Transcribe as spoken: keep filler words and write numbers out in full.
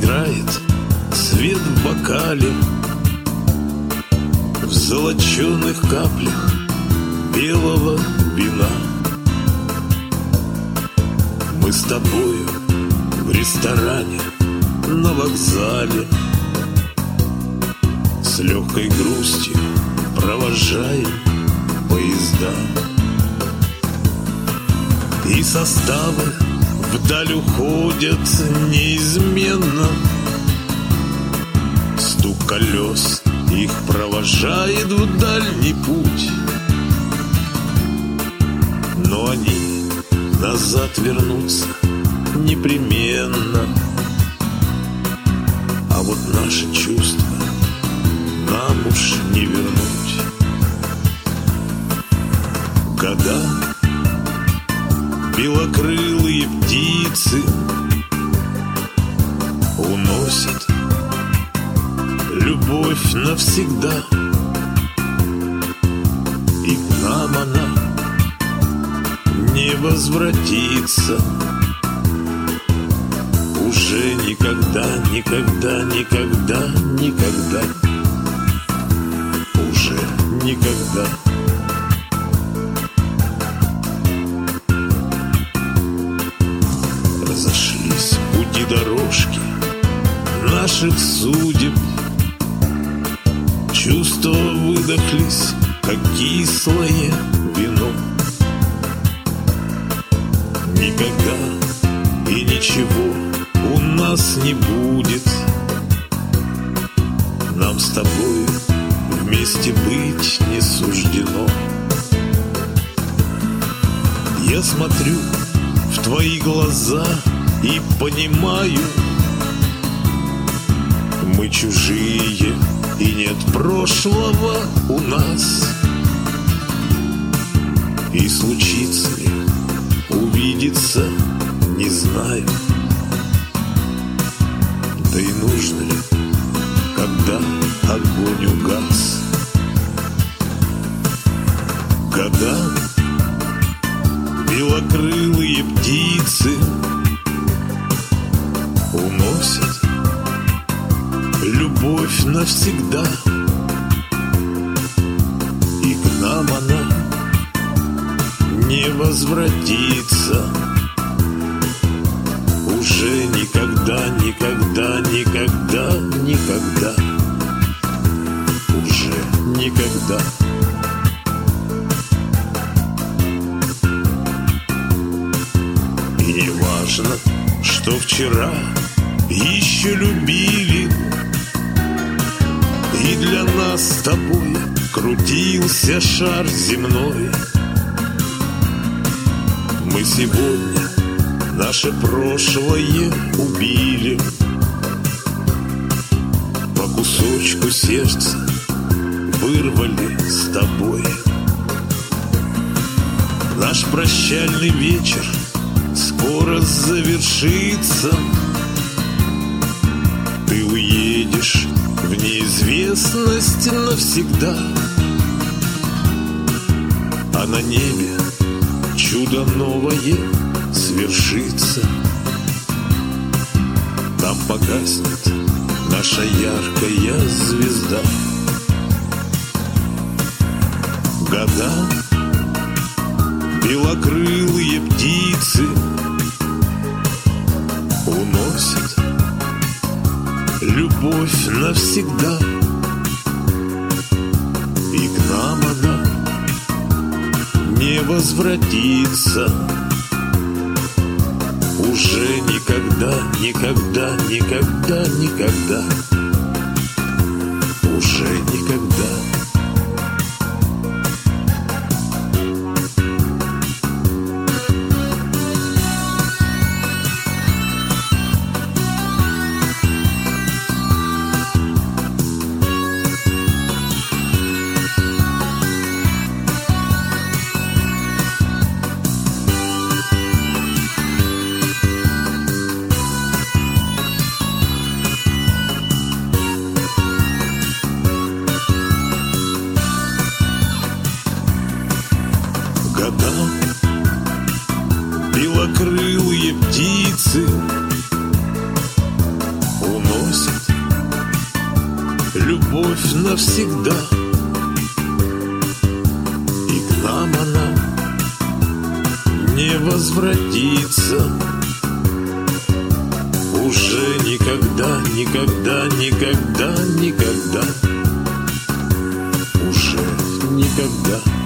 играет свет в бокале, в золоченых каплях белого вина. Мы с тобою в ресторане на вокзале с легкой грустью провожаем поезда. И составы вдаль уходят неизменно, стук колес их провожает в дальний путь. Но они назад вернутся непременно, а вот наши чувства нам уж не вернуть. Года, белокрылые птицы уносят любовь навсегда, и к нам она не возвратится уже никогда, никогда, никогда, никогда, уже никогда. Разошлись пути дорожки наших судеб, чувства выдохлись, как кислое вино. Никогда и ничего у нас не будет, нам с тобой вместе быть не суждено. Я смотрю в твои глаза и понимаю, мы чужие и нет прошлого у нас. И случится ли увидеться, не знаю, да и нужно ли, когда огонь угас. Года, белокрылые птицы уносят любовь навсегда, и к нам она не возвратится уже никогда, никогда, никогда, никогда, уже никогда. И не важно, что вчера еще любили, и для нас с тобой крутился шар земной. Мы сегодня наше прошлое убили, по кусочку сердца вырвали с тобой. Наш прощальный вечер скоро завершится, ты уедешь в неизвестность навсегда, а на небе чудо новое свершится. Там погаснет наша яркая звезда. Года, белокрылые птицы уносят любовь навсегда, и к нам она не возвратится уже никогда, никогда, никогда, никогда, уже никогда. любовь навсегда, и к нам она не возвратится уже никогда, никогда, никогда, никогда, уже никогда.